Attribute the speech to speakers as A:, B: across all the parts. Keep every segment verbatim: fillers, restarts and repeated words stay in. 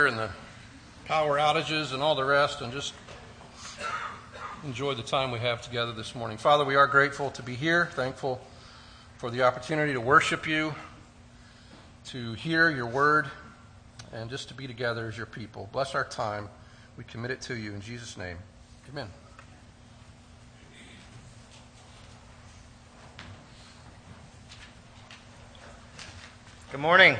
A: And the power outages and all the rest, and just enjoy the time we have together this morning. Father, we are grateful to be here, thankful for the opportunity to worship you, to hear your word, and just to be together as your people. Bless our time. We commit it to you in Jesus' name. Amen.
B: Good morning.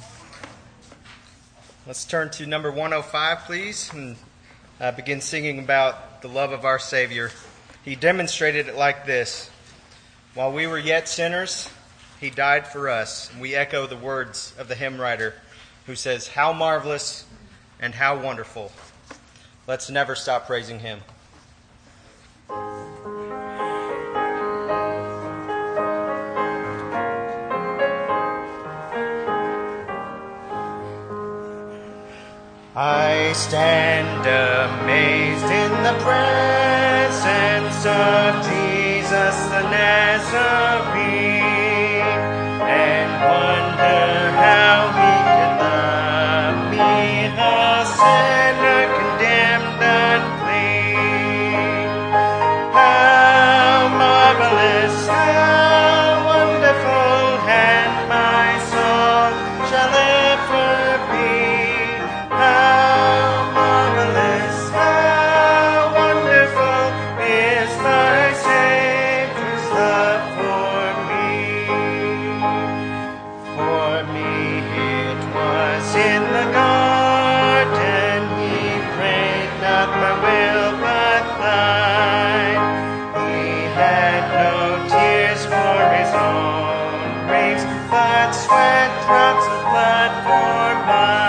B: Let's turn to number one oh five, please, and uh, begin singing about the love of our Savior. He demonstrated it like this. While we were yet sinners, He died for us. And we echo the words of the hymn writer who says, "How marvelous and how wonderful." Let's never stop praising Him. I stand amazed in the presence of Jesus the Nazarene, and wonder how He could love me, a sinner condemned unclean. How marvelous, how wonderful, and my song shall ever be. How marvelous, how wonderful is my Savior's love for me. For me it was in the garden, He prayed, not my will but thine. He had no tears for His own griefs, but sweat drops of blood for mine.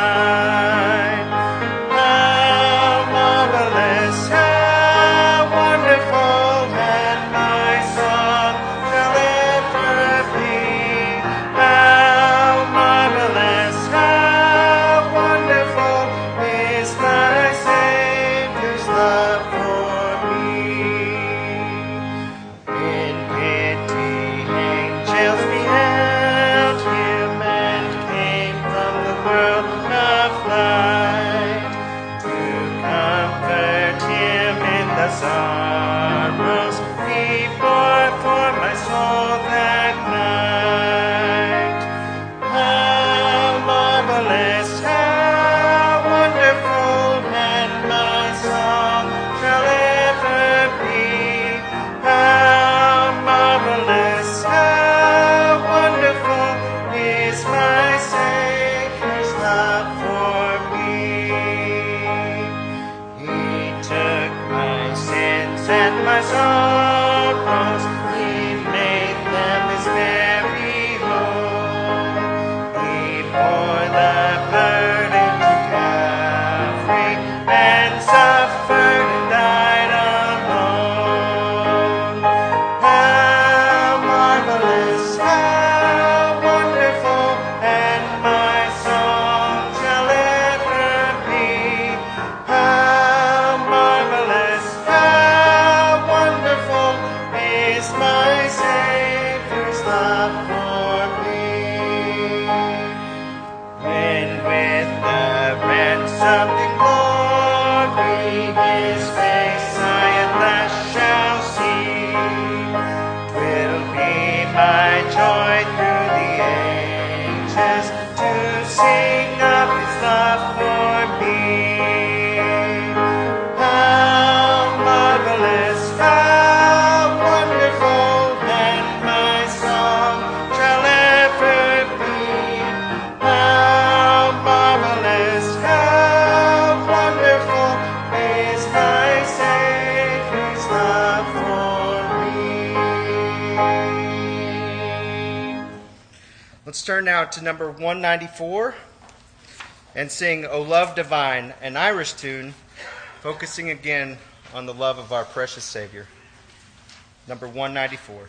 B: Sorrows He bore for my soul that night. How marvelous, how wonderful, and my song shall ever be. How marvelous, how wonderful is my Savior's love for me. He took my sins and my sorrows, He made them His very own. He bore the burden to Calvary and suffered and died alone. How marvelous, how wonderful, and my song shall ever be. How marvelous, how wonderful is my Savior's love for me. When with the ransomed in glory His face I at last shall see, 'twill be my joy through the ages to sing of His love for me. How marvelous, how wonderful, and my song shall ever be. How marvelous, how wonderful is my Savior's love for me. Let's turn now to number one ninety-four and sing "O Love Divine," an Irish tune, focusing again on the love of our precious Savior. Number one ninety-four.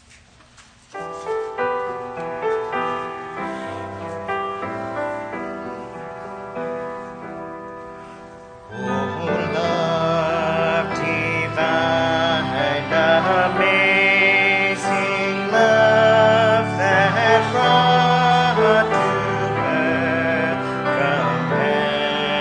B: Amazing love that brought to earth from heaven.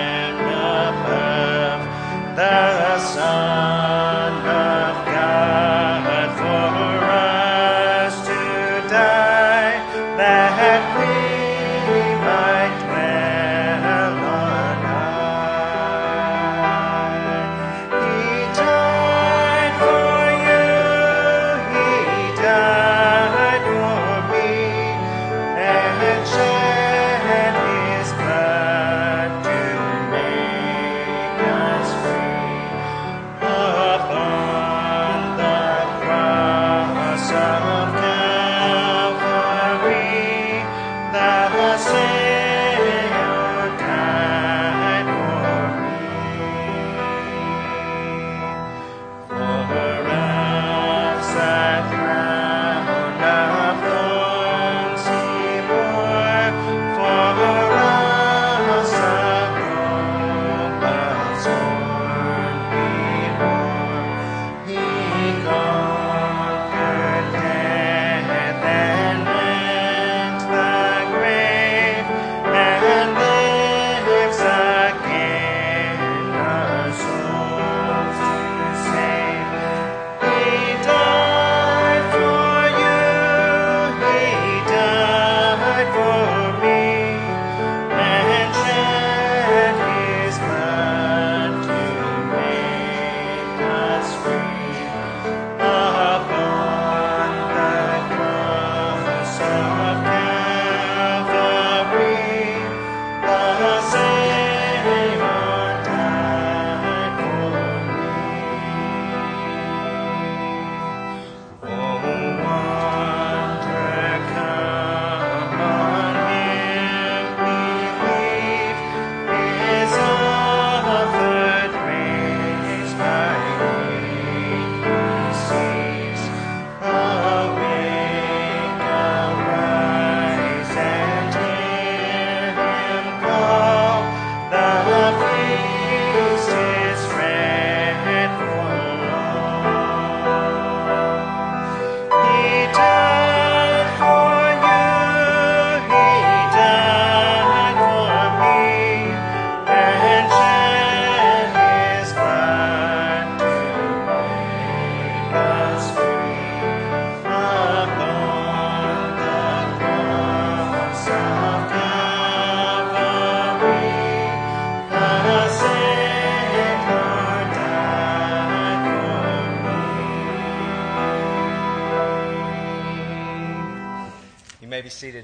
B: be seated.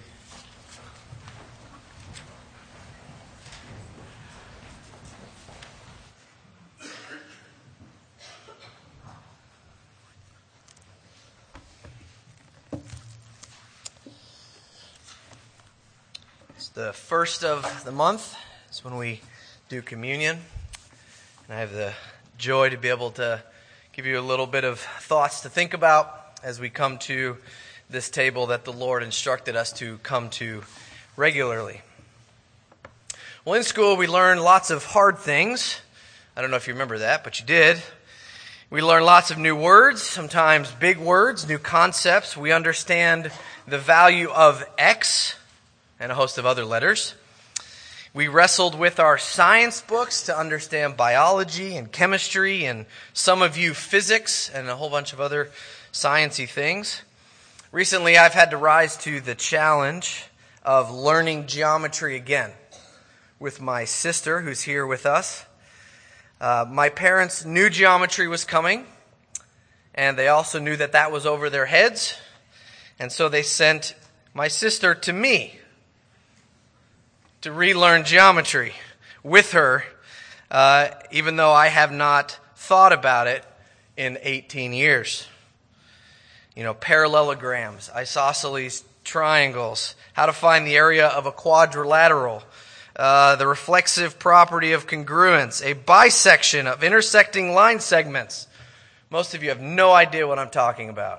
B: It's the first of the month. It's when we do communion. And I have the joy to be able to give you a little bit of thoughts to think about as we come to this table that the Lord instructed us to come to regularly. Well, in school we learn lots of hard things. I don't know if you remember that, but you did. We learn lots of new words, sometimes big words, new concepts. We understand the value of X and a host of other letters. We wrestled with our science books to understand biology and chemistry, and some of you physics and a whole bunch of other sciencey things. Recently, I've had to rise to the challenge of learning geometry again with my sister, who's here with us. Uh, my parents knew geometry was coming, and they also knew that that was over their heads, and so they sent my sister to me to relearn geometry with her, uh, even though I have not thought about it in eighteen years. You know, parallelograms, isosceles triangles, how to find the area of a quadrilateral, uh, the reflexive property of congruence, a bisection of intersecting line segments. Most of you have no idea what I'm talking about.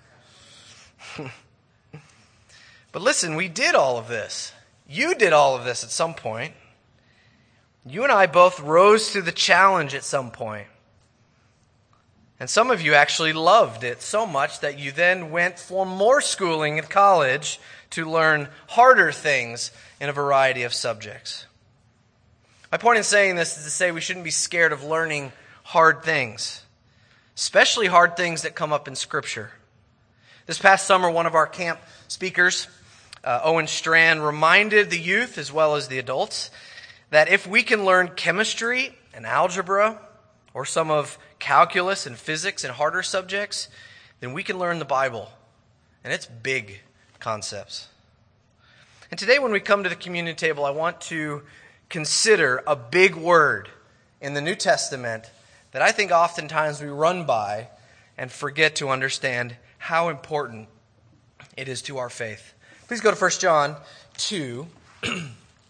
B: But listen, we did all of this. You did all of this at some point. You and I both rose to the challenge at some point. And some of you actually loved it so much that you then went for more schooling at college to learn harder things in a variety of subjects. My point in saying this is to say we shouldn't be scared of learning hard things, especially hard things that come up in Scripture. This past summer, one of our camp speakers, uh, Owen Strand, reminded the youth as well as the adults that if we can learn chemistry and algebra or some of calculus and physics and harder subjects, then we can learn the Bible. And it's big concepts. And today when we come to the communion table, I want to consider a big word in the New Testament that I think oftentimes we run by and forget to understand how important it is to our faith. Please go to First John two, and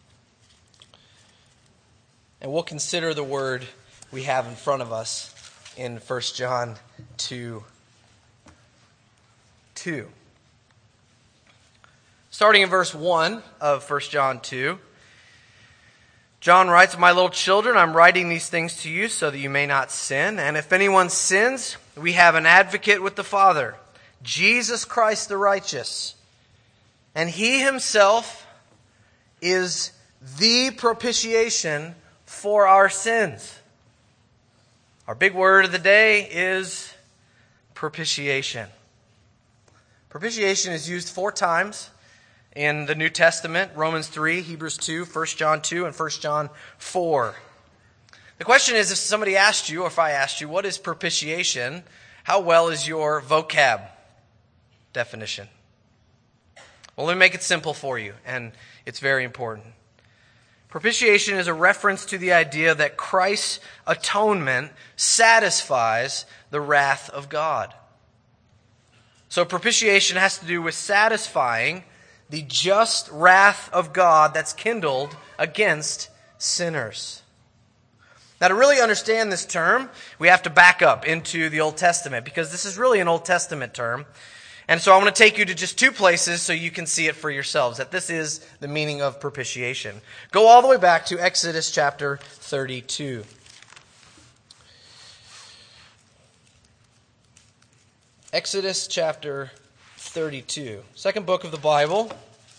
B: we'll consider the word we have in front of us in First John two, two. Starting in verse one of First John two, John writes, "My little children, I'm writing these things to you so that you may not sin. And if anyone sins, we have an advocate with the Father, Jesus Christ the righteous. And He Himself is the propitiation for our sins." Our big word of the day is propitiation. Propitiation is used four times in the New Testament: Romans three, Hebrews two, First John two, and First John four. The question is, if somebody asked you, or if I asked you, what is propitiation, how well is your vocab definition? Well, let me make it simple for you, and it's very important. Propitiation is a reference to the idea that Christ's atonement satisfies the wrath of God. So propitiation has to do with satisfying the just wrath of God that's kindled against sinners. Now, to really understand this term, we have to back up into the Old Testament, because this is really an Old Testament term. And so I want to take you to just two places so you can see it for yourselves, that this is the meaning of propitiation. Go all the way back to Exodus chapter thirty-two. Exodus chapter thirty-two, second book of the Bible.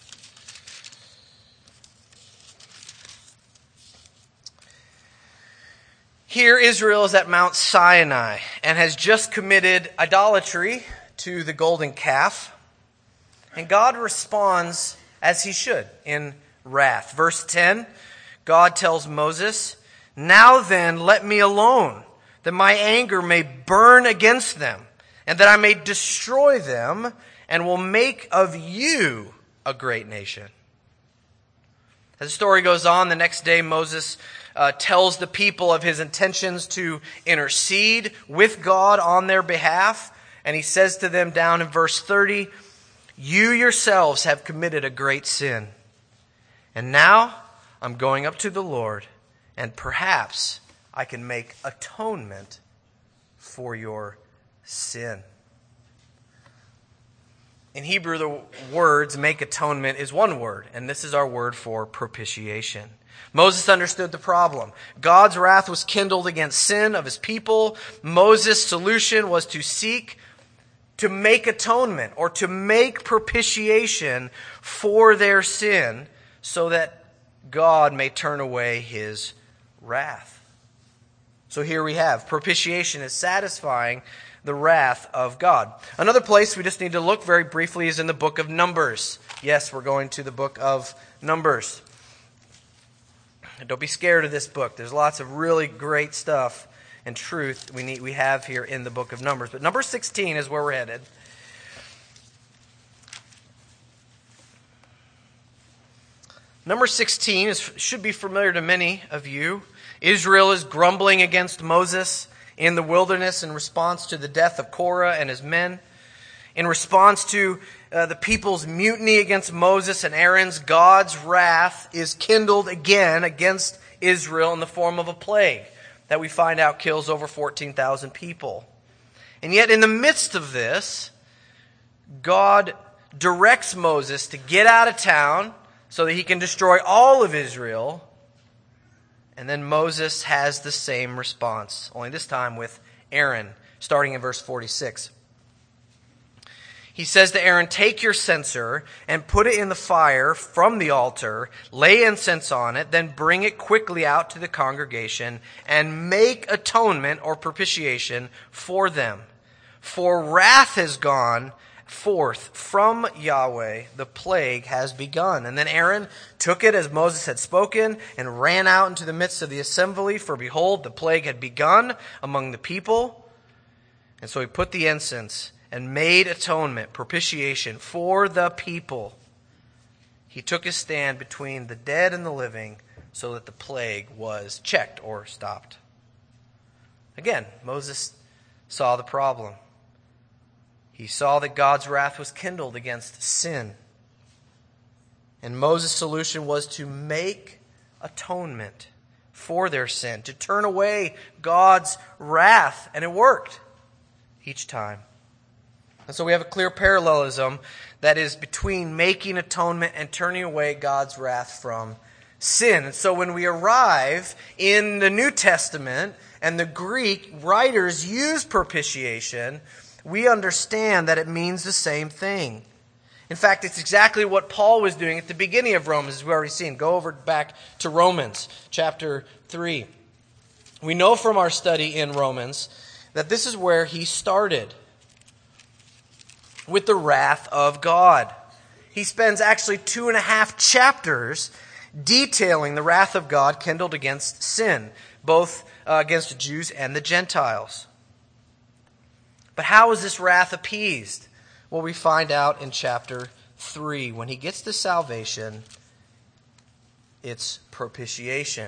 B: Here Israel is at Mount Sinai and has just committed idolatry to the golden calf. And God responds as He should, in wrath. Verse ten, God tells Moses, "Now then, let me alone, that my anger may burn against them, and that I may destroy them, and will make of you a great nation. As the story goes on, the next day Moses uh, tells the people of his intentions to intercede with God on their behalf. And he says to them down in verse thirty, "You yourselves have committed a great sin. And now I'm going up to the Lord, and perhaps I can make atonement for your sin." In Hebrew, the words "make atonement" is one word, and this is our word for propitiation. Moses understood the problem. God's wrath was kindled against sin of his people. Moses' solution was to seek to make atonement or to make propitiation for their sin so that God may turn away his wrath. So here we have propitiation is satisfying the wrath of God. Another place we just need to look very briefly is in the book of Numbers. Yes, we're going to the book of Numbers. Don't be scared of this book. There's lots of really great stuff and truth we need we have here in the book of Numbers. But number sixteen is where we're headed. Number sixteen is, should be familiar to many of you. Israel is grumbling against Moses in the wilderness in response to the death of Korah and his men. In response to uh, the people's mutiny against Moses and Aaron's, God's wrath is kindled again against Israel in the form of a plague that we find out kills over fourteen thousand people. And yet in the midst of this, God directs Moses to get out of town so that he can destroy all of Israel. And then Moses has the same response, only this time with Aaron, starting in verse forty-six. He says to Aaron, "Take your censer and put it in the fire from the altar, lay incense on it, then bring it quickly out to the congregation and make atonement or propitiation for them. For wrath has gone forth from Yahweh, the plague has begun." And then Aaron took it as Moses had spoken and ran out into the midst of the assembly, for behold, the plague had begun among the people. And so he put the incense and made atonement, propitiation for the people. He took his stand between the dead and the living so that the plague was checked or stopped. Again, Moses saw the problem. He saw that God's wrath was kindled against sin. And Moses' solution was to make atonement for their sin, to turn away God's wrath. And it worked each time. And so we have a clear parallelism that is between making atonement and turning away God's wrath from sin. And so when we arrive in the New Testament and the Greek writers use propitiation, we understand that it means the same thing. In fact, it's exactly what Paul was doing at the beginning of Romans, as we've already seen. Go over back to Romans chapter three. We know from our study in Romans that this is where he started, with the wrath of God. He spends actually two and a half chapters detailing the wrath of God kindled against sin, both uh, against the Jews and the Gentiles. But how is this wrath appeased? Well, we find out in chapter three. When he gets to salvation, it's propitiation.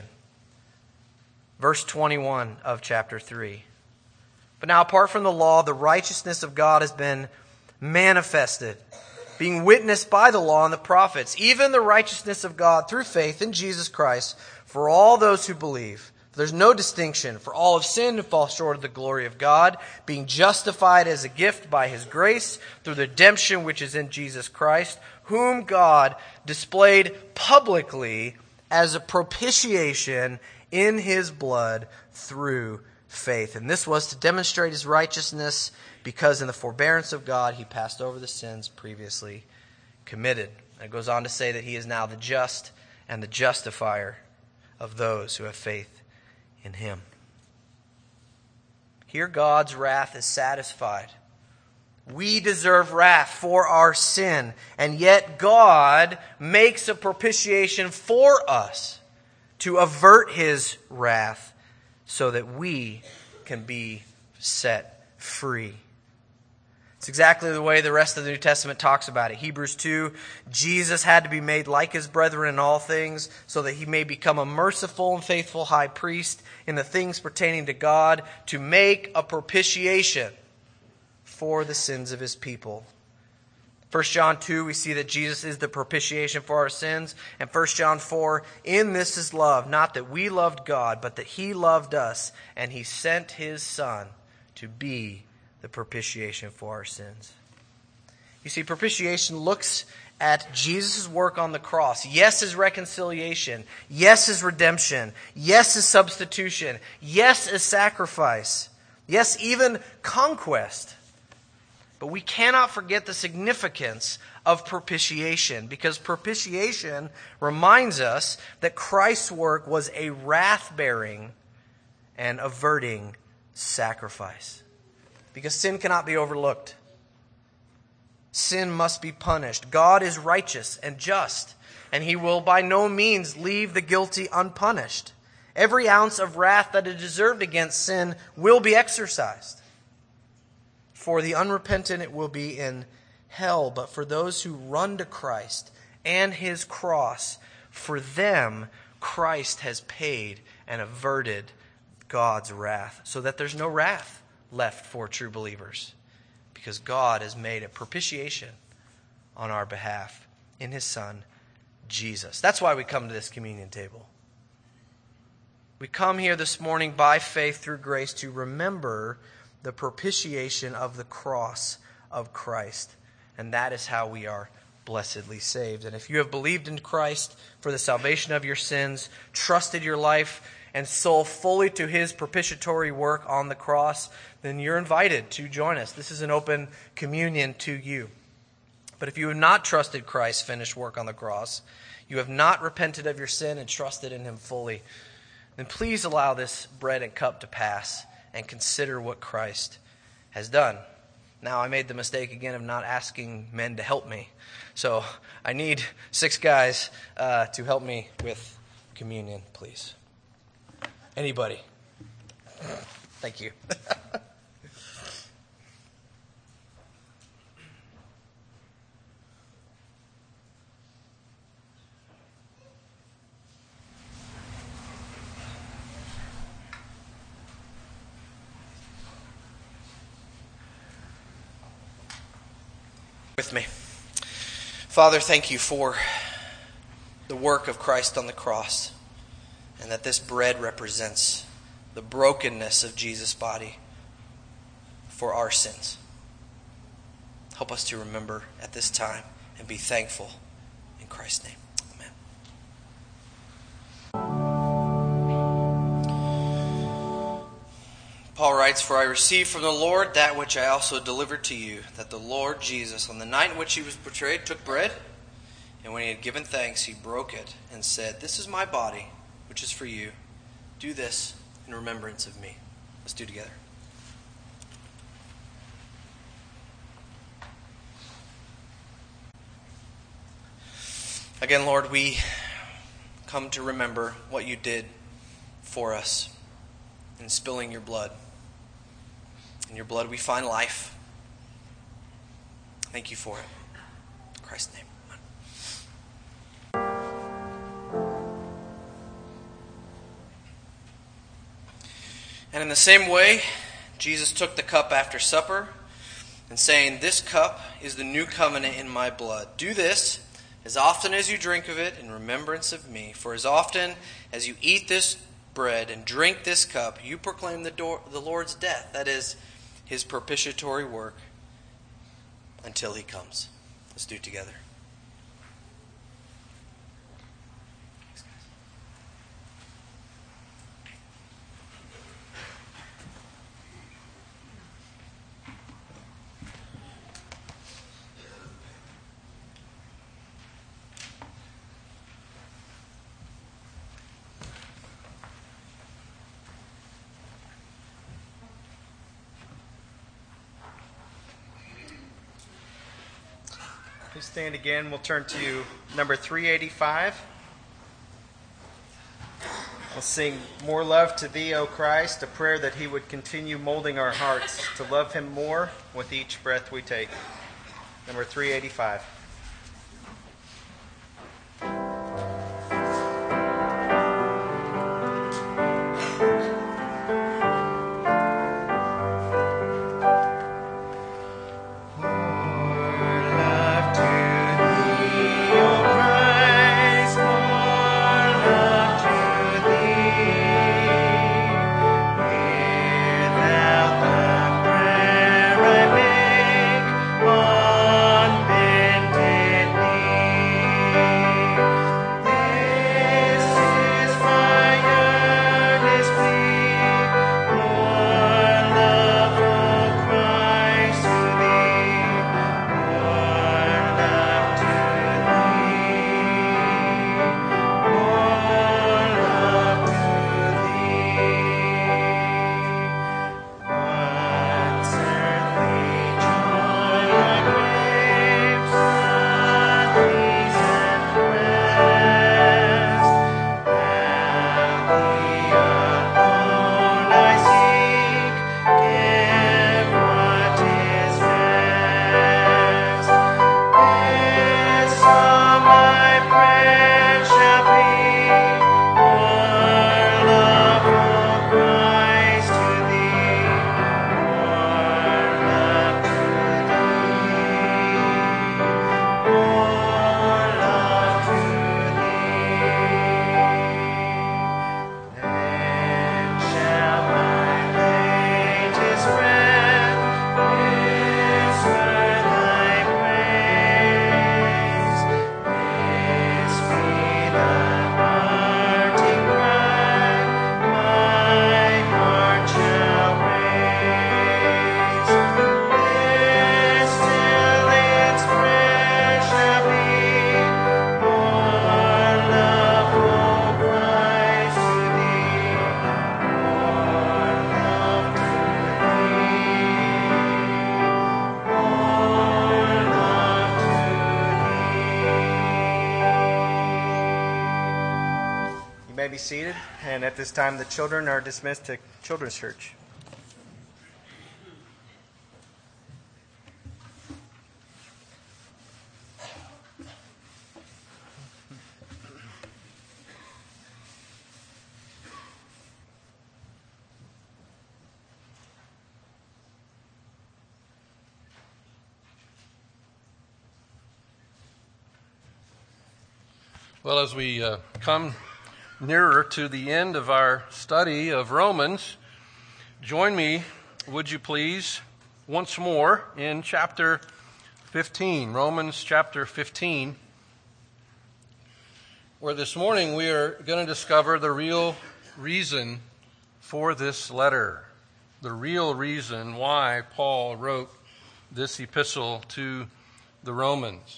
B: Verse twenty-one of chapter three. "But now apart from the law, the righteousness of God has been manifested, being witnessed by the law and the prophets, even the righteousness of God through faith in Jesus Christ for all those who believe. For there's no distinction, for all have sinned and fall short of the glory of God, being justified as a gift by His grace through the redemption which is in Jesus Christ, whom God displayed publicly as a propitiation in His blood through faith." And this was to demonstrate His righteousness, because in the forbearance of God, He passed over the sins previously committed. And it goes on to say that He is now the just and the justifier of those who have faith in Him. Here God's wrath is satisfied. We deserve wrath for our sin, and yet God makes a propitiation for us to avert His wrath so that we can be set free.
C: It's exactly the way the rest of the New Testament talks about it. Hebrews two, Jesus had to be made like his brethren in all things, so that he may become a merciful and faithful high priest in the things pertaining to God, to make a propitiation for the sins of his people. First John two, we see that Jesus is the propitiation for our sins. And First John four, in this is love, not that we loved God, but that he loved us, and he sent his Son to be the propitiation for our sins. You see, propitiation looks at Jesus' work on the cross. Yes, his reconciliation. Yes, his redemption. Yes, his substitution. Yes, his sacrifice. Yes, even conquest. But we cannot forget the significance of propitiation, because propitiation reminds us that Christ's work was a wrath-bearing and averting sacrifice. Because sin cannot be overlooked. Sin must be punished. God is righteous and just, and he will by no means leave the guilty unpunished. Every ounce of wrath that is deserved against sin will be exercised. For the unrepentant it will be in hell, but for those who run to Christ and his cross, for them Christ has paid and averted God's wrath, so that there's no wrath left for true believers, because God has made a propitiation on our behalf in his Son, Jesus. That's why we come to this communion table. We come here this morning by faith through grace to remember the propitiation of the cross of Christ. And that is how we are blessedly saved. And if you have believed in Christ for the salvation of your sins, trusted your life and soul fully to his propitiatory work on the cross, then you're invited to join us. This is an open communion to you. But if you have not trusted Christ's finished work on the cross, you have not repented of your sin and trusted in him fully, then please allow this bread and cup to pass and consider what Christ has done. Now, I made the mistake again of not asking men to help me. So I need six guys uh, to help me with communion, please. Anybody? Thank you. With me. Father, thank you for the work of Christ on the cross, and that this bread represents the brokenness of Jesus' body for our sins. Help us to remember at this time and be thankful. In Christ's name, amen. Paul writes, "For I received from the Lord that which I also delivered to you, that the Lord Jesus, on the night in which he was betrayed, took bread, and when he had given thanks, he broke it and said, 'This is my body, which is for you. Do this in remembrance of me.'" Let's do it together. Again, Lord, we come to remember what you did for us in spilling your blood. In your blood we find life. Thank you for it. In Christ's name. And in the same way, Jesus took the cup after supper, and saying, "This cup is the new covenant in my blood. Do this as often as you drink of it in remembrance of me. For as often as you eat this bread and drink this cup, you proclaim the, door, the Lord's death," that is, his propitiatory work, "until he comes." Let's do it together. Please stand again. We'll turn to number three eighty-five.
B: Let's sing More Love to Thee, O Christ, a prayer that He would continue molding our hearts to love Him more with each breath we take. Number three eighty-five. Be seated, and at this time the children are dismissed to Children's Church.
A: Well, as we uh, come nearer to the end of our study of Romans, join me, would you please, once more in chapter fifteen, Romans chapter fifteen, where this morning we are going to discover the real reason for this letter, the real reason why Paul wrote this epistle to the Romans.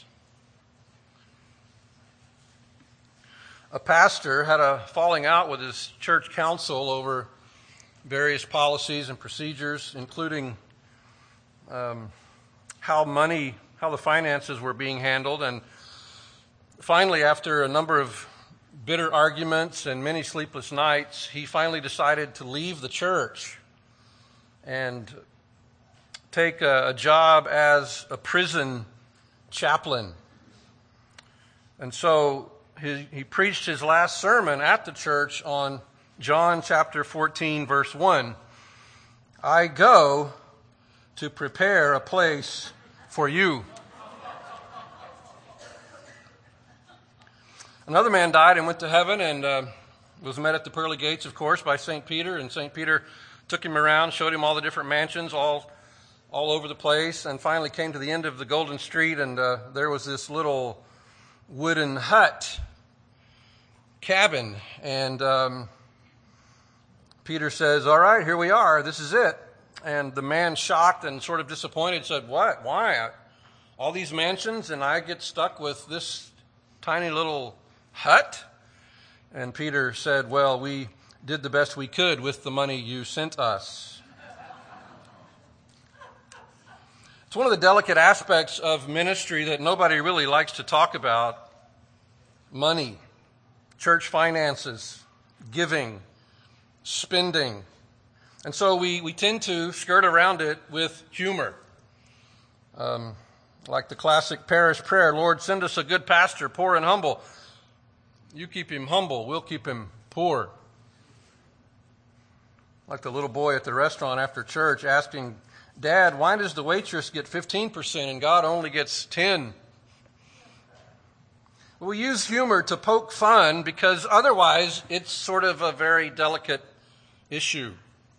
A: A pastor had a falling out with his church council over various policies and procedures, including um, how money, how the finances were being handled. And finally, after a number of bitter arguments and many sleepless nights, he finally decided to leave the church and take a, a job as a prison chaplain. And so He, he preached his last sermon at the church on John chapter fourteen, verse one. I go to prepare a place for you. Another man died and went to heaven and uh, was met at the pearly gates, of course, by Saint Peter. And Saint Peter took him around, showed him all the different mansions all, all over the place, and finally came to the end of the Golden Street, and uh, there was this little wooden hut cabin, and um, Peter says, all right, here we are, this is it. And the man, shocked and sort of disappointed, said, what, why? All these mansions and I get stuck with this tiny little hut? And Peter said, well, we did the best we could with the money you sent us. It's one of the delicate aspects of ministry that nobody really likes to talk about: money, church finances, giving, spending. And so we, we tend to skirt around it with humor. Um, like the classic parish prayer, Lord, send us a good pastor, poor and humble. You keep him humble, we'll keep him poor. Like the little boy at the restaurant after church asking, Dad, why does the waitress get fifteen percent and God only gets ten? We use humor to poke fun because otherwise it's sort of a very delicate issue.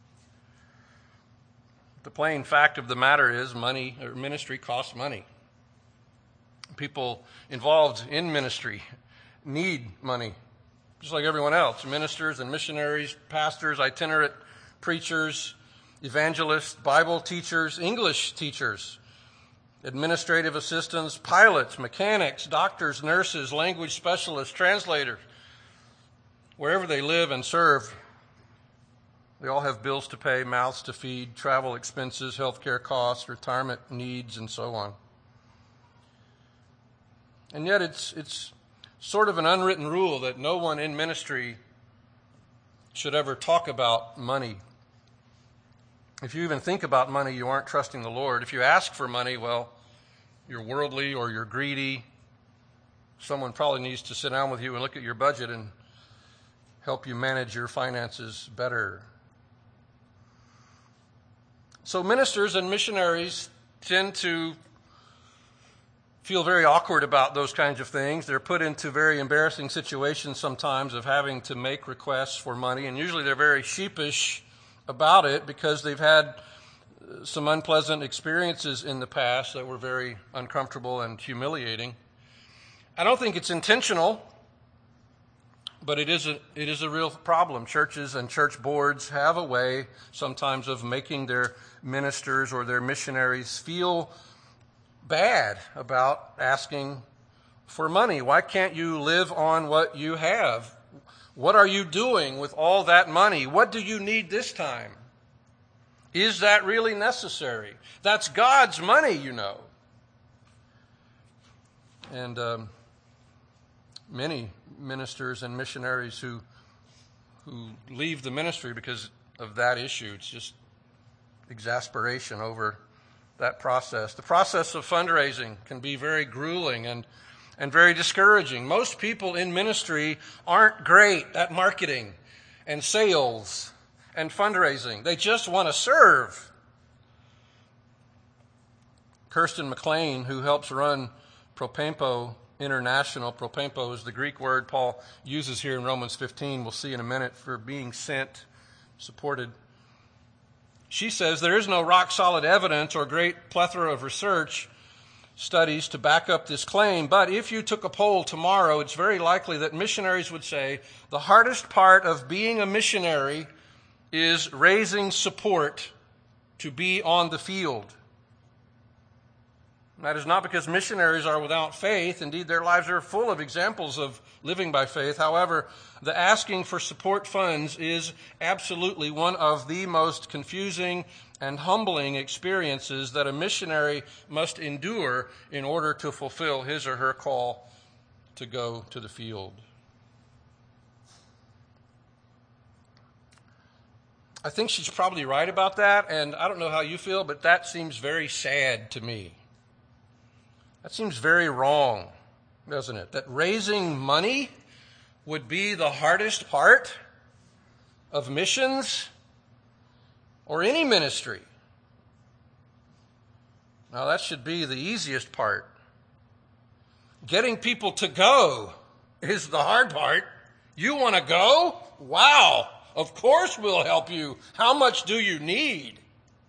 A: The plain fact of the matter is money or ministry costs money. People involved in ministry need money, just like everyone else. Ministers and missionaries, pastors, itinerant preachers, evangelists, Bible teachers, English teachers, administrative assistants, pilots, mechanics, doctors, nurses, language specialists, translators. Wherever they live and serve, they all have bills to pay, mouths to feed, travel expenses, health care costs, retirement needs, and so on. And yet it's it's sort of an unwritten rule that no one in ministry should ever talk about money. If you even think about money, you aren't trusting the Lord. If you ask for money, well, you're worldly or you're greedy. Someone probably needs to sit down with you and look at your budget and help you manage your finances better. So ministers and missionaries tend to feel very awkward about those kinds of things. They're put into very embarrassing situations sometimes of having to make requests for money, and usually they're very sheepish about it because they've had some unpleasant experiences in the past that were very uncomfortable and humiliating. I don't think it's intentional, but it is a, it is a real problem. Churches and church boards have a way sometimes of making their ministers or their missionaries feel bad about asking for money. Why can't you live on what you have? What are you doing with all that money? What do you need this time? Is that really necessary? That's God's money, you know. And um, many ministers and missionaries who who leave the ministry because of that issue. It's just exasperation over that process. The process of fundraising can be very grueling and and very discouraging. Most people in ministry aren't great at marketing and sales and fundraising. They just want to serve. Kirsten McLean, who helps run Propempo International, Propempo is the Greek word Paul uses here in Romans fifteen, we'll see in a minute, for being sent, supported. She says there is no rock-solid evidence or great plethora of research studies to back up this claim, but if you took a poll tomorrow, it's very likely that missionaries would say the hardest part of being a missionary is raising support to be on the field. That is not because missionaries are without faith. Indeed, their lives are full of examples of living by faith. However, the asking for support funds is absolutely one of the most confusing and humbling experiences that a missionary must endure in order to fulfill his or her call to go to the field. I think she's probably right about that, and I don't know how you feel, but that seems very sad to me. That seems very wrong, doesn't it? That raising money would be the hardest part of missions or any ministry. Now, that should be the easiest part. Getting people to go is the hard part. You want to go? Wow, of course we'll help you. How much do you need?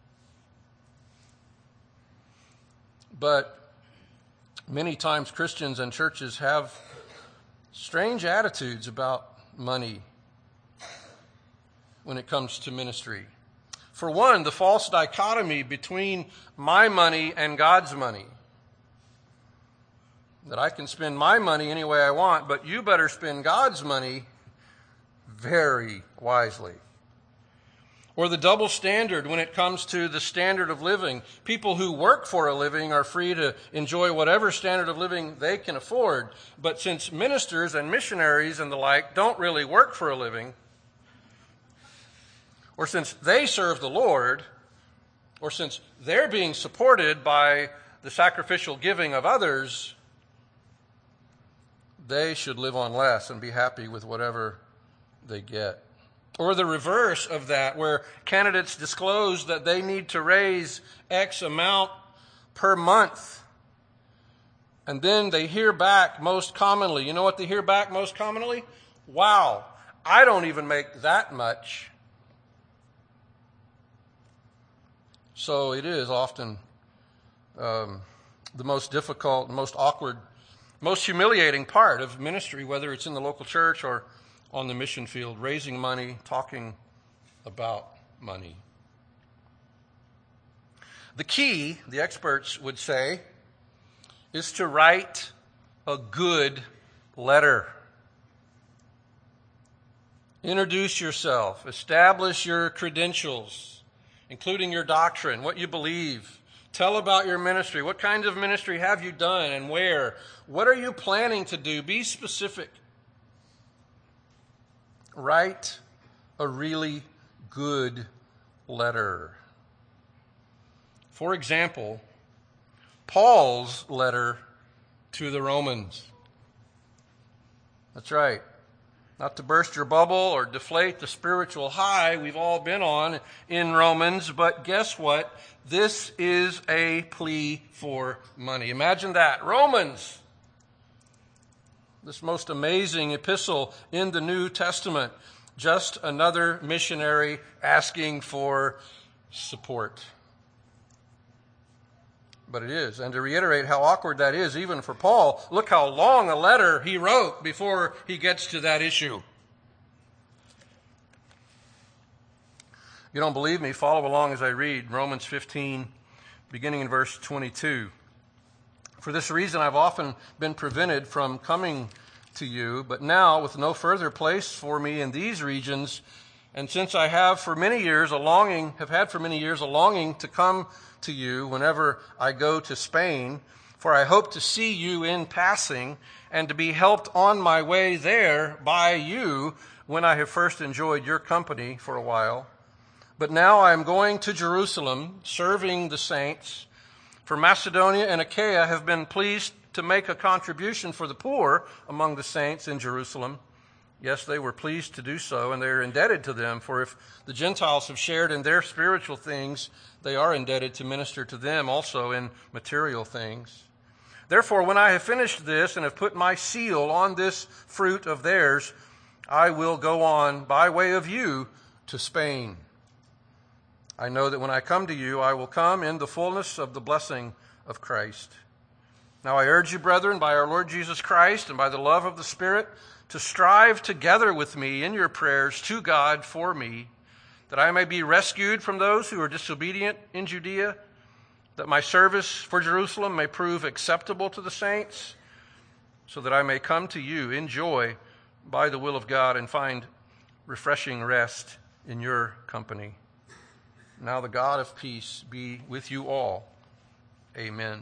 A: But many times Christians and churches have strange attitudes about money when it comes to ministry. For one, the false dichotomy between my money and God's money. That I can spend my money any way I want, but you better spend God's money very wisely. Or the double standard when it comes to the standard of living. People who work for a living are free to enjoy whatever standard of living they can afford. But since ministers and missionaries and the like don't really work for a living, or since they serve the Lord, or since they're being supported by the sacrificial giving of others, they should live on less and be happy with whatever they get. Or the reverse of that, where candidates disclose that they need to raise X amount per month. And then they hear back most commonly. You know what they hear back most commonly? Wow, I don't even make that much. So it is often um, the most difficult, most awkward, most humiliating part of ministry, whether it's in the local church or on the mission field, raising money, talking about money. The key, the experts would say, is to write a good letter. Introduce yourself, establish your credentials, including your doctrine, what you believe. Tell about your ministry. What kind of ministry have you done and where? What are you planning to do? Be specific. Write a really good letter. For example, Paul's letter to the Romans. That's right. Not to burst your bubble or deflate the spiritual high we've all been on in Romans, but guess what? This is a plea for money. Imagine that. Romans. This most amazing epistle in the New Testament. Just another missionary asking for support. But it is. And to reiterate how awkward that is, even for Paul, look how long a letter he wrote before he gets to that issue. If you don't believe me, follow along as I read Romans fifteen, beginning in verse twenty-two. For this reason, I've often been prevented from coming to you, but now, with no further place for me in these regions, and since I have for many years a longing, have had for many years a longing to come to you whenever I go to Spain, for I hope to see you in passing and to be helped on my way there by you when I have first enjoyed your company for a while. But now I am going to Jerusalem, serving the saints. For Macedonia and Achaia have been pleased to make a contribution for the poor among the saints in Jerusalem. Yes, they were pleased to do so, and they are indebted to them. For if the Gentiles have shared in their spiritual things, they are indebted to minister to them also in material things. Therefore, when I have finished this and have put my seal on this fruit of theirs, I will go on by way of you to Spain. I know that when I come to you, I will come in the fullness of the blessing of Christ. Now I urge you, brethren, by our Lord Jesus Christ and by the love of the Spirit, to strive together with me in your prayers to God for me, that I may be rescued from those who are disobedient in Judea, that my service for Jerusalem may prove acceptable to the saints, so that I may come to you in joy by the will of God and find refreshing rest in your company. Now the God of peace be with you all. Amen.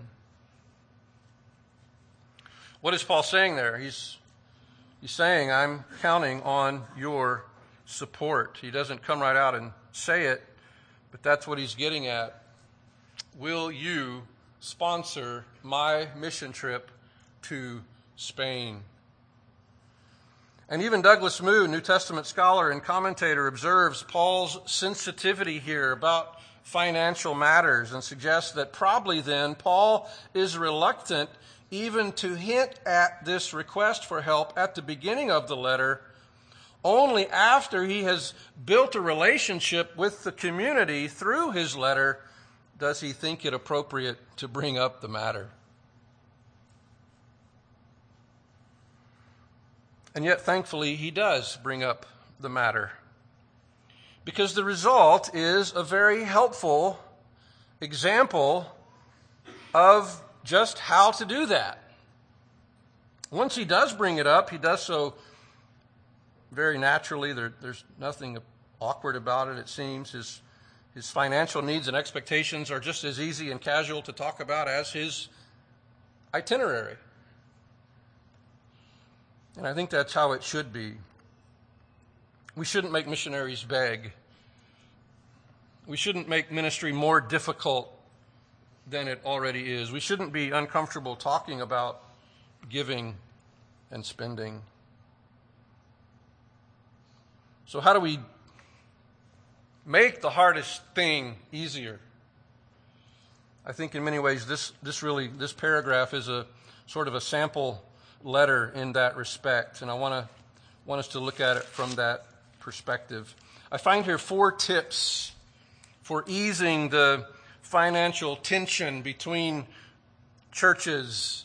A: What is Paul saying there? He's, he's saying, I'm counting on your support. He doesn't come right out and say it, but that's what he's getting at. Will you sponsor my mission trip to Spain? And even Douglas Moo, New Testament scholar and commentator, observes Paul's sensitivity here about financial matters and suggests that probably then Paul is reluctant even to hint at this request for help at the beginning of the letter. Only after he has built a relationship with the community through his letter does he think it appropriate to bring up the matter. And yet, thankfully, he does bring up the matter, because the result is a very helpful example of just how to do that. Once he does bring it up, he does so very naturally. There, there's nothing awkward about it, it seems. His, his financial needs and expectations are just as easy and casual to talk about as his itinerary. And I think that's how it should be. We shouldn't make missionaries beg. We shouldn't make ministry more difficult than it already is. We shouldn't be uncomfortable talking about giving and spending. So how do we make the hardest thing easier? I think in many ways this, this really, this paragraph is a sort of a sample letter in that respect, and I want to want us to look at it from that perspective. I find here four tips for easing the financial tension between churches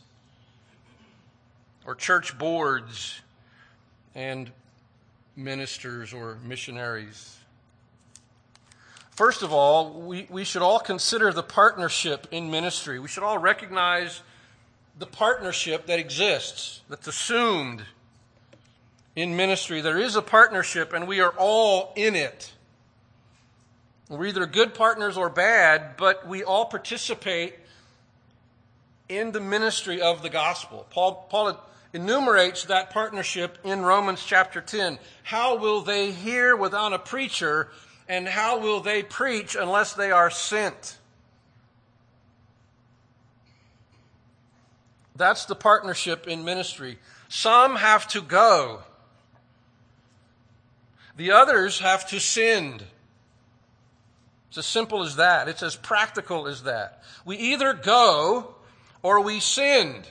A: or church boards and ministers or missionaries. First of all, we, we should all consider the partnership in ministry. We should all recognize the partnership that exists, that's assumed in ministry. There is a partnership, and we are all in it. We're either good partners or bad, but we all participate in the ministry of the gospel. Paul, Paul enumerates that partnership in Romans chapter ten. How will they hear without a preacher, and how will they preach unless they are sent? That's the partnership in ministry. Some have to go. The others have to send. It's as simple as that. It's as practical as that. We either go or we send.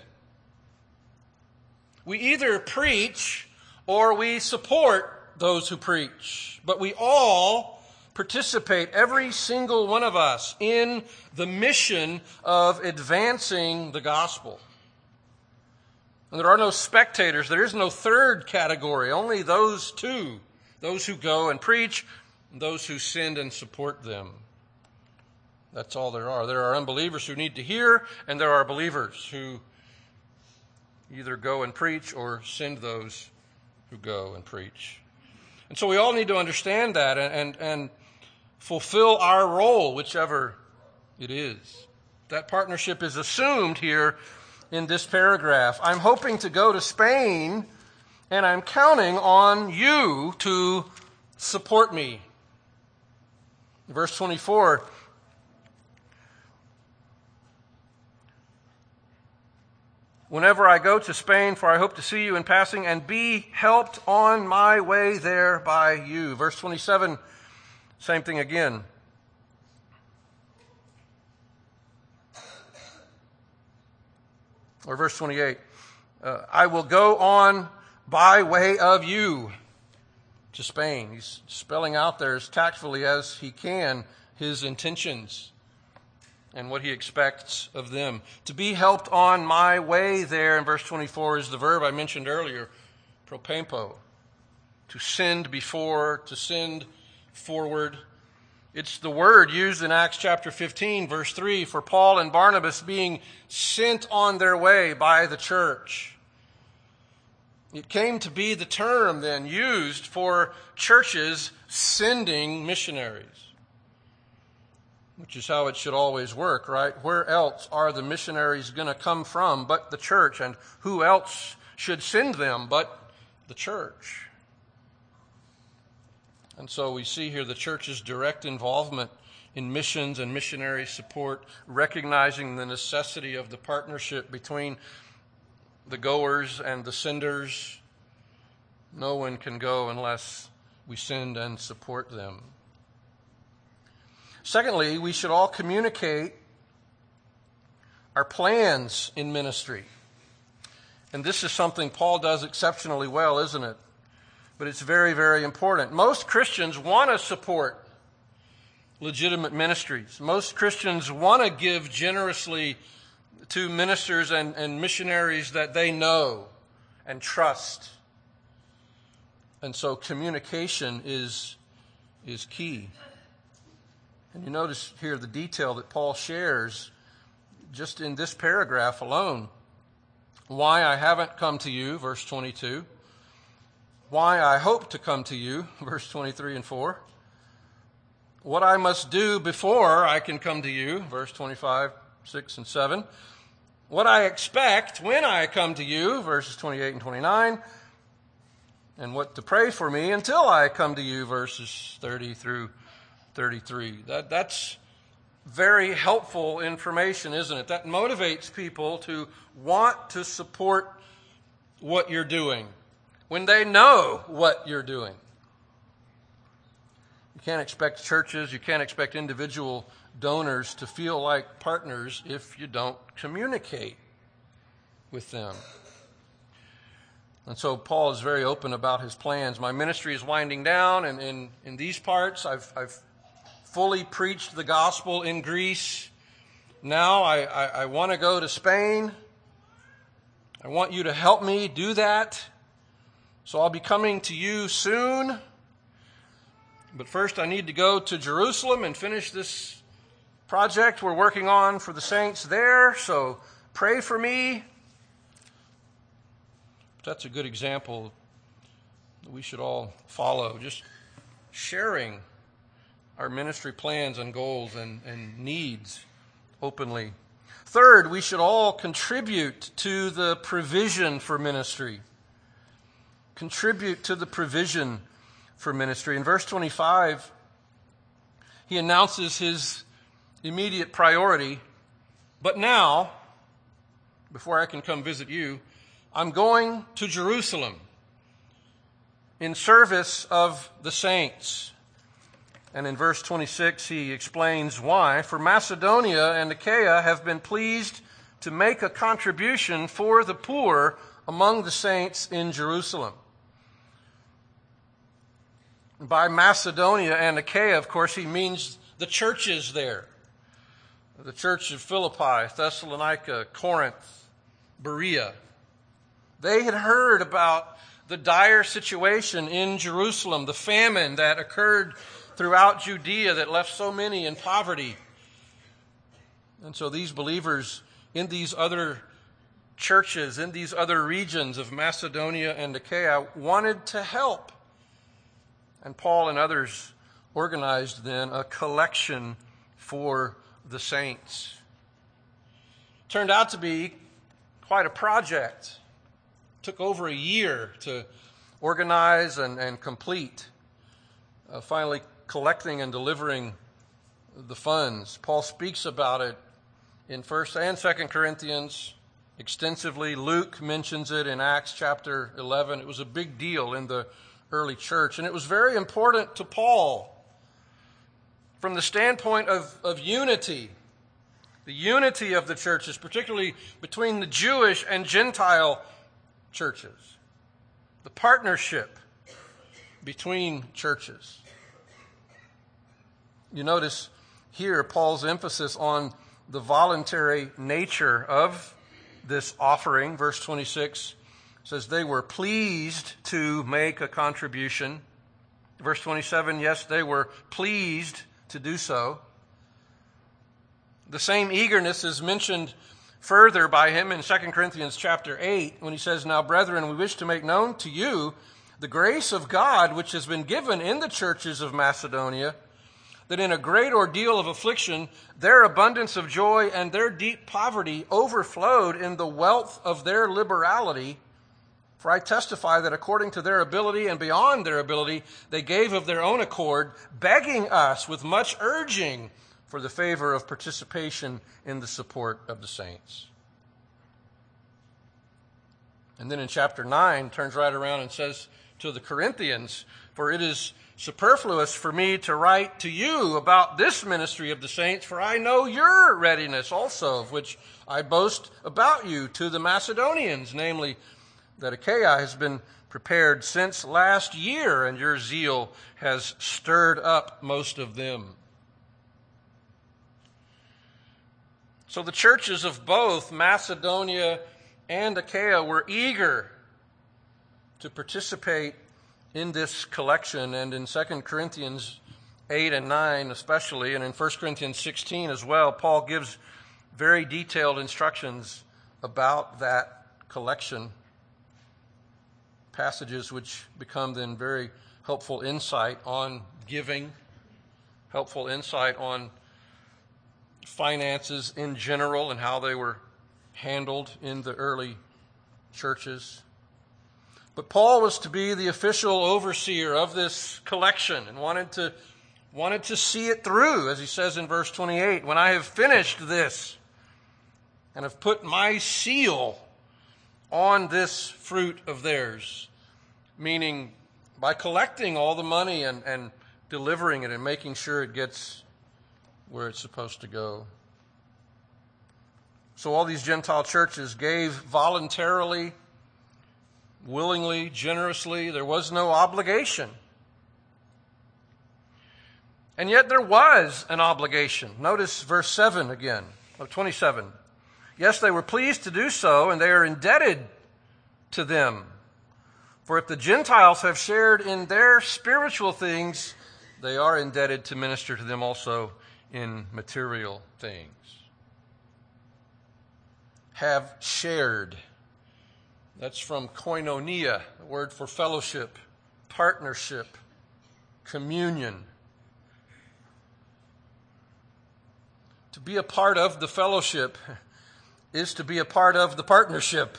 A: We either preach or we support those who preach. But we all participate, every single one of us, in the mission of advancing the gospel. And there are no spectators. There is no third category. Only those two. Those who go and preach, and those who send and support them. That's all there are. There are unbelievers who need to hear, and there are believers who either go and preach or send those who go and preach. And so we all need to understand that and, and, and fulfill our role, whichever it is. That partnership is assumed here in this paragraph. I'm hoping to go to Spain, and I'm counting on you to support me. Verse twenty-four. Whenever I go to Spain, for I hope to see you in passing and be helped on my way there by you. Verse twenty-seven, same thing again. Or verse twenty-eight, uh, I will go on by way of you to Spain. He's spelling out there as tactfully as he can his intentions and what he expects of them. To be helped on my way there in verse twenty-four is the verb I mentioned earlier, propempo, to send before, to send forward. It's the word used in Acts chapter fifteen, verse three, for Paul and Barnabas being sent on their way by the church. It came to be the term then used for churches sending missionaries, which is how it should always work, right? Where else are the missionaries going to come from but the church? And who else should send them but the church? And so we see here the church's direct involvement in missions and missionary support, recognizing the necessity of the partnership between the goers and the senders. No one can go unless we send and support them. Secondly, we should all communicate our plans in ministry. And this is something Paul does exceptionally well, isn't it? But it's very, very important. Most Christians want to support legitimate ministries. Most Christians want to give generously to ministers and, and missionaries that they know and trust. And so communication is, is key. And you notice here the detail that Paul shares just in this paragraph alone. Why I haven't come to you, verse twenty-two. why I hope to come to you, verse twenty-three and four. What I must do before I can come to you, verse twenty-five, six and seven. What I expect when I come to you, verses twenty-eight and twenty-nine. And what to pray for me until I come to you, verses thirty through thirty-three. That, that's very helpful information, isn't it? That motivates people to want to support what you're doing when they know what you're doing. You can't expect churches, you can't expect individual donors to feel like partners if you don't communicate with them. And so Paul is very open about his plans. My ministry is winding down, and in, in these parts, I've, I've fully preached the gospel in Greece. Now I, I, I want to go to Spain. I want you to help me do that. So I'll be coming to you soon. But first I need to go to Jerusalem and finish this project we're working on for the saints there. So pray for me. That's a good example that we should all follow. Just sharing our ministry plans and goals and, and needs openly. Third, we should all contribute to the provision for ministry. Contribute to the provision for ministry. In verse twenty-five, he announces his immediate priority. But now, before I can come visit you, I'm going to Jerusalem in service of the saints. And in verse twenty-six, he explains why. For Macedonia and Achaia have been pleased to make a contribution for the poor among the saints in Jerusalem. By Macedonia and Achaia, of course, he means the churches there. The church of Philippi, Thessalonica, Corinth, Berea. They had heard about the dire situation in Jerusalem, the famine that occurred throughout Judea that left so many in poverty. And so these believers in these other churches, in these other regions of Macedonia and Achaia, wanted to help. And Paul and others organized then a collection for the saints. Turned out to be quite a project. Took over a year to organize and, and complete, uh, finally collecting and delivering the funds. Paul speaks about it in First and Second Corinthians extensively. Luke mentions it in Acts chapter eleven. It was a big deal in the early church, and it was very important to Paul from the standpoint of, of unity. The unity of the churches, particularly between the Jewish and Gentile churches. The partnership between churches. You notice here Paul's emphasis on the voluntary nature of this offering. Verse twenty-six says they were pleased to make a contribution. Verse twenty-seven, yes, they were pleased to do so. The same eagerness is mentioned further by him in Second Corinthians chapter eight, when he says, now, brethren, we wish to make known to you the grace of God which has been given in the churches of Macedonia, that in a great ordeal of affliction, their abundance of joy and their deep poverty overflowed in the wealth of their liberality. For I testify that according to their ability and beyond their ability, they gave of their own accord, begging us with much urging for the favor of participation in the support of the saints. And then in chapter nine, turns right around and says to the Corinthians, for it is superfluous for me to write to you about this ministry of the saints, for I know your readiness also, of which I boast about you to the Macedonians, namely that Achaia has been prepared since last year, and your zeal has stirred up most of them. So the churches of both Macedonia and Achaia were eager to participate in this collection, and in Second Corinthians eight and nine especially, and in First Corinthians sixteen as well, Paul gives very detailed instructions about that collection. passages which become then very helpful insight on giving, helpful insight on finances in general and how they were handled in the early churches. But Paul was to be the official overseer of this collection and wanted to wanted to see it through, as he says in verse twenty-eight, when I have finished this and have put my seal on this fruit of theirs, meaning by collecting all the money and, and delivering it and making sure it gets where it's supposed to go. So all these Gentile churches gave voluntarily, willingly, generously. There was no obligation. And yet there was an obligation. Notice verse seven again of twenty-seven. Yes, they were pleased to do so, and they are indebted to them. For if the Gentiles have shared in their spiritual things, they are indebted to minister to them also in material things. Have shared. That's from koinonia, the word for fellowship, partnership, communion. To be a part of the fellowship is to be a part of the partnership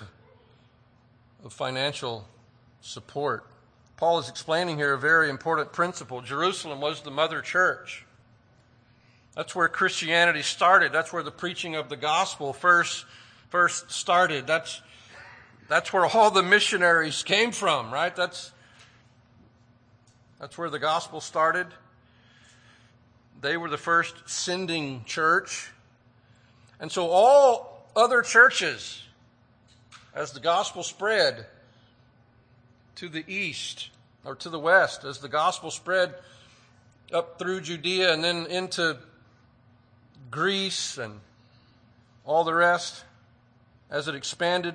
A: of financial support. Paul is explaining here a very important principle. Jerusalem was the mother church. That's where Christianity started. That's where the preaching of the gospel first, first started. That's, that's where all the missionaries came from, right? That's, that's where the gospel started. They were the first sending church. And so all other churches, as the gospel spread to the east or to the west, as the gospel spread up through Judea and then into Greece and all the rest, as it expanded,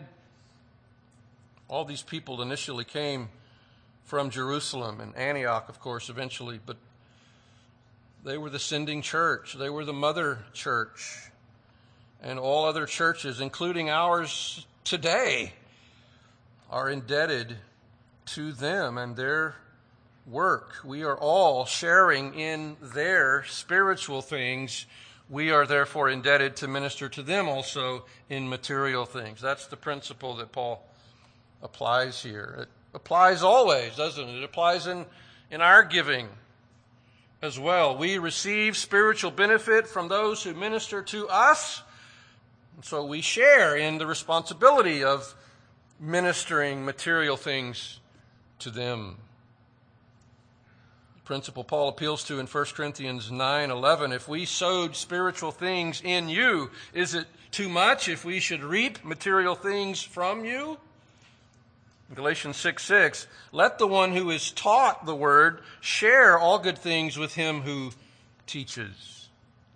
A: all these people initially came from Jerusalem and Antioch, of course, eventually, but they were the sending church. They were the mother church. And all other churches, including ours today, are indebted to them and their work. We are all sharing in their spiritual things. We are therefore indebted to minister to them also in material things. That's the principle that Paul applies here. It applies always, doesn't it? It applies in, in our giving as well. We receive spiritual benefit from those who minister to us, and so we share in the responsibility of ministering material things to them. The principle Paul appeals to in First Corinthians nine eleven, if we sowed spiritual things in you, is it too much if we should reap material things from you? Galatians six six, let the one who is taught the word share all good things with him who teaches.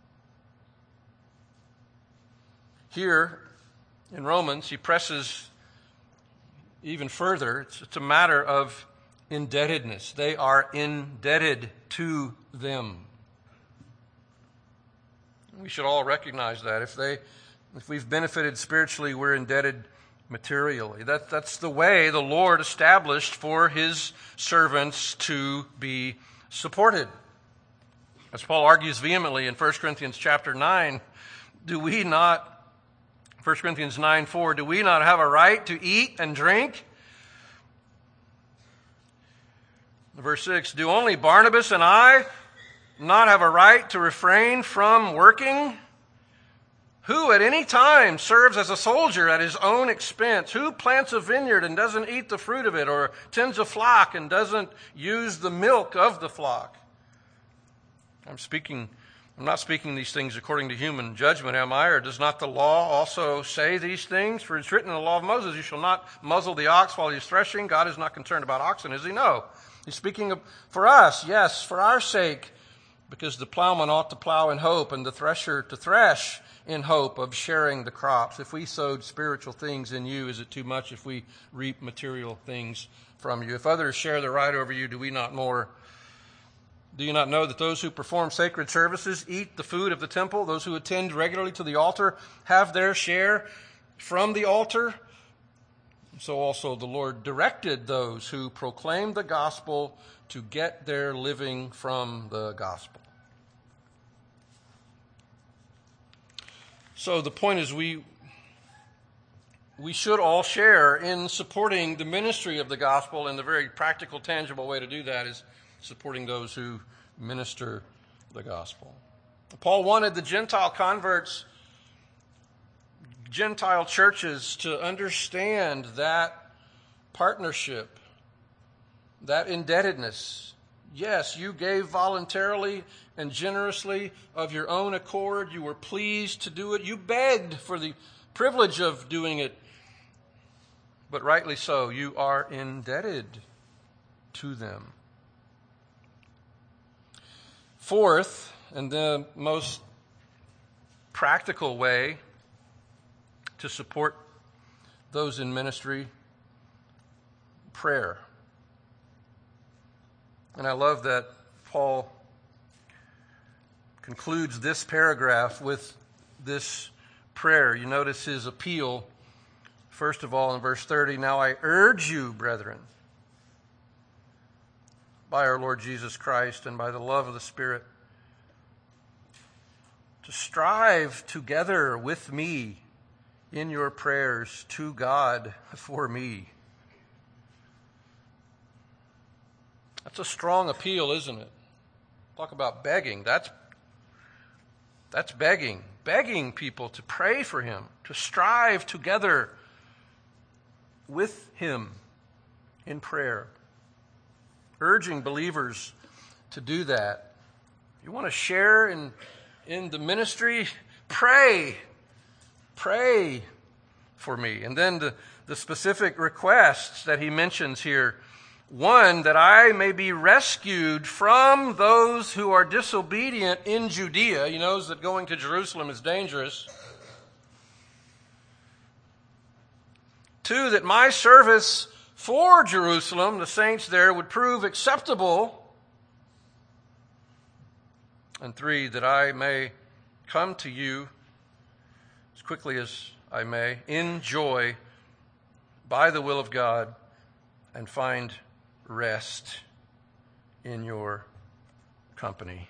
A: Here in Romans, he presses even further. It's, it's a matter of indebtedness. They are indebted to them. We should all recognize that. If they, if we've benefited spiritually, we're indebted materially. That, that's the way the Lord established for his servants to be supported. As Paul argues vehemently in First Corinthians chapter nine, do we not, First Corinthians nine four, do we not have a right to eat and drink? Verse six, do only Barnabas and I not have a right to refrain from working? Who at any time serves as a soldier at his own expense? Who plants a vineyard and doesn't eat the fruit of it, or tends a flock and doesn't use the milk of the flock? I'm speaking, I'm not speaking these things according to human judgment, am I? Or does not the law also say these things? For it's written in the law of Moses, you shall not muzzle the ox while he's threshing. God is not concerned about oxen, is he? No. He's speaking of, for us, yes, for our sake, because the plowman ought to plow in hope and the thresher to thresh in hope of sharing the crops. If we sowed spiritual things in you, is it too much if we reap material things from you? If others share the right over you, do we not more? Do you not know that those who perform sacred services eat the food of the temple? Those who attend regularly to the altar have their share from the altar? so also the Lord directed those who proclaim the gospel to get their living from the gospel. So the point is we we should all share in supporting the ministry of the gospel, and the very practical, tangible way to do that is supporting those who minister the gospel. Paul wanted the Gentile converts, Gentile churches, to understand that partnership, that indebtedness. Yes, you gave voluntarily and generously of your own accord. You were pleased to do it. You begged for the privilege of doing it. But rightly so, you are indebted to them. Fourth, and the most practical way to support those in ministry, prayer. And I love that Paul concludes this paragraph with this prayer. You notice his appeal, first of all, in verse thirty. Now I urge you, brethren, by our Lord Jesus Christ and by the love of the Spirit, to strive together with me in your prayers to God for me. That's a strong appeal, isn't it? Talk about begging. That's, that's begging. Begging people to pray for him, to strive together with him in prayer. Urging believers to do that. You want to share in, in the ministry? Pray. Pray for me. And then the, the specific requests that he mentions here. One, that I may be rescued from those who are disobedient in Judea. He knows that going to Jerusalem is dangerous. Two, that my service for Jerusalem, the saints there, would prove acceptable. And three, that I may come to you as quickly as I may, in joy, by the will of God, and find rest in your company.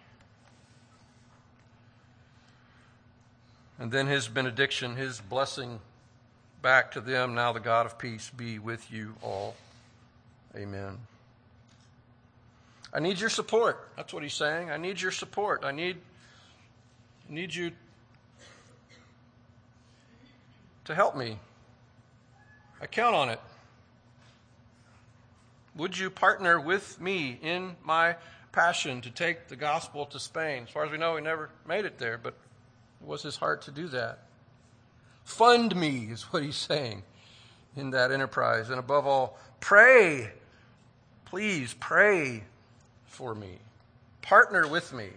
A: And then his benediction, his blessing back to them. Now the God of peace be with you all. Amen. I need your support. That's what he's saying. I need your support. I need, I need you to help me. I count on it. Would you partner with me in my passion to take the gospel to Spain? As far as we know, he never made it there, but it was his heart to do that. Fund me is what he's saying in that enterprise. And above all, pray. Please pray for me. Partner with me.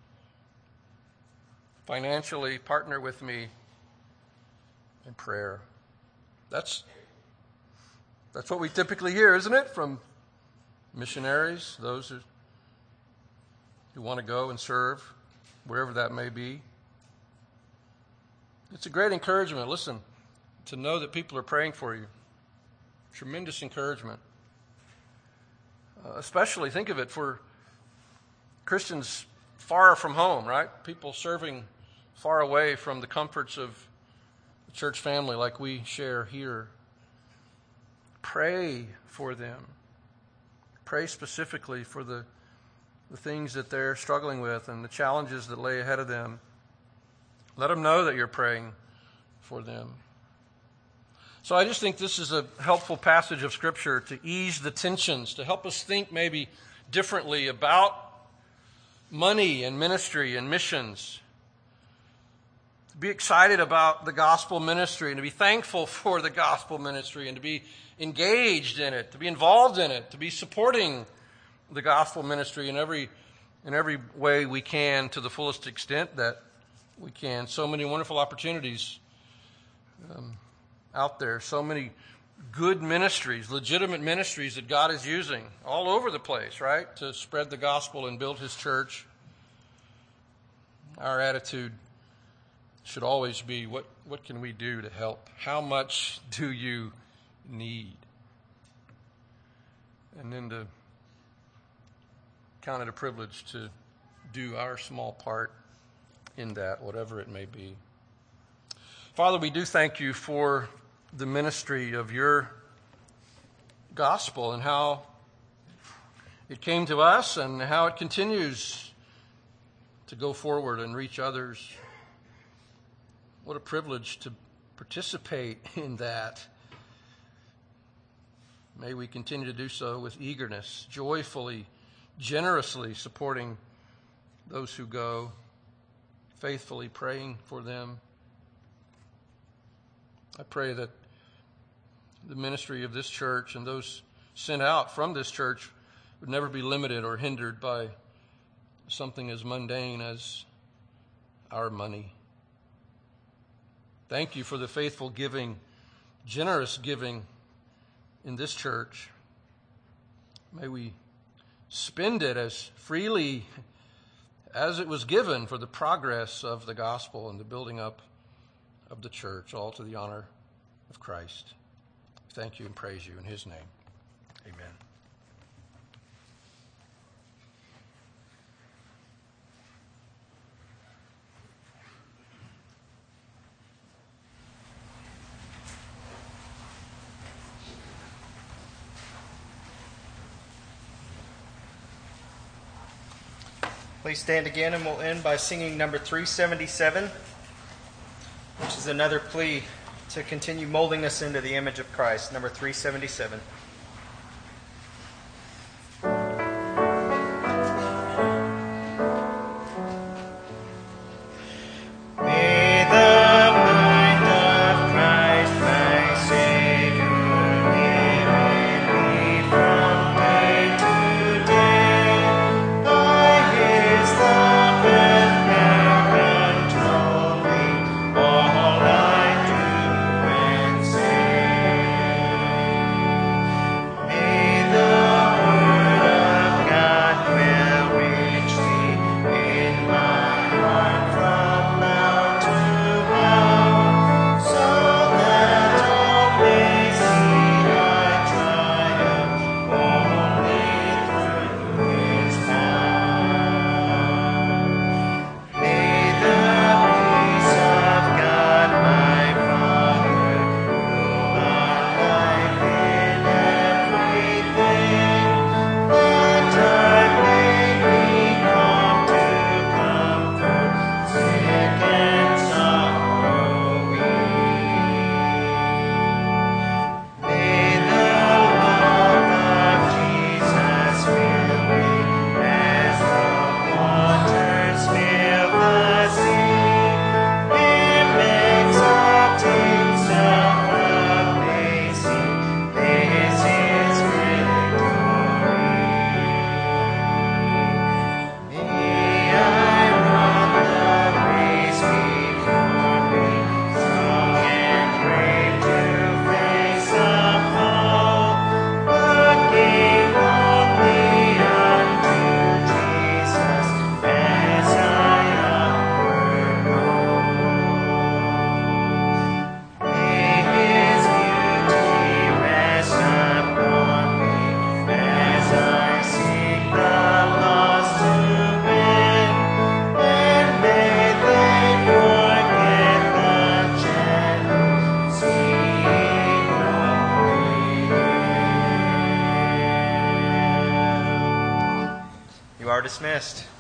A: Financially, partner with me in prayer. That's That's what we typically hear, isn't it? From missionaries, those who, who want to go and serve, wherever that may be. It's a great encouragement, listen, to know that people are praying for you. Tremendous encouragement. Uh, especially, think of it, for Christians far from home, right? People serving far away from the comforts of the church family like we share here. Pray for them. Pray specifically for the, the things that they're struggling with and the challenges that lay ahead of them. Let them know that you're praying for them. So I just think this is a helpful passage of Scripture to ease the tensions, to help us think maybe differently about money and ministry and missions. To be excited about the gospel ministry and to be thankful for the gospel ministry and to be engaged in it, to be involved in it, to be supporting the gospel ministry in every in every way we can to the fullest extent that we can. So many wonderful opportunities um, out there, so many good ministries, legitimate ministries that God is using all over the place, right, to spread the gospel and build his church. Our attitude should always be, what, what can we do to help? How much do you need. And then to count it a privilege to do our small part in that, whatever it may be. Father, we do thank you for the ministry of your gospel and how it came to us and how it continues to go forward and reach others. What a privilege to participate in that. May we continue to do so with eagerness, joyfully, generously supporting those who go, faithfully praying for them. I pray that the ministry of this church and those sent out from this church would never be limited or hindered by something as mundane as our money. Thank you for the faithful giving, generous giving in this church. May we spend it as freely as it was given for the progress of the gospel and the building up of the church, all to the honor of Christ. Thank you and praise you in his name. Amen.
B: Please stand again, and we'll end by singing number three seventy-seven, which is another plea to continue molding us into the image of Christ. Number three seventy-seven. Dismissed.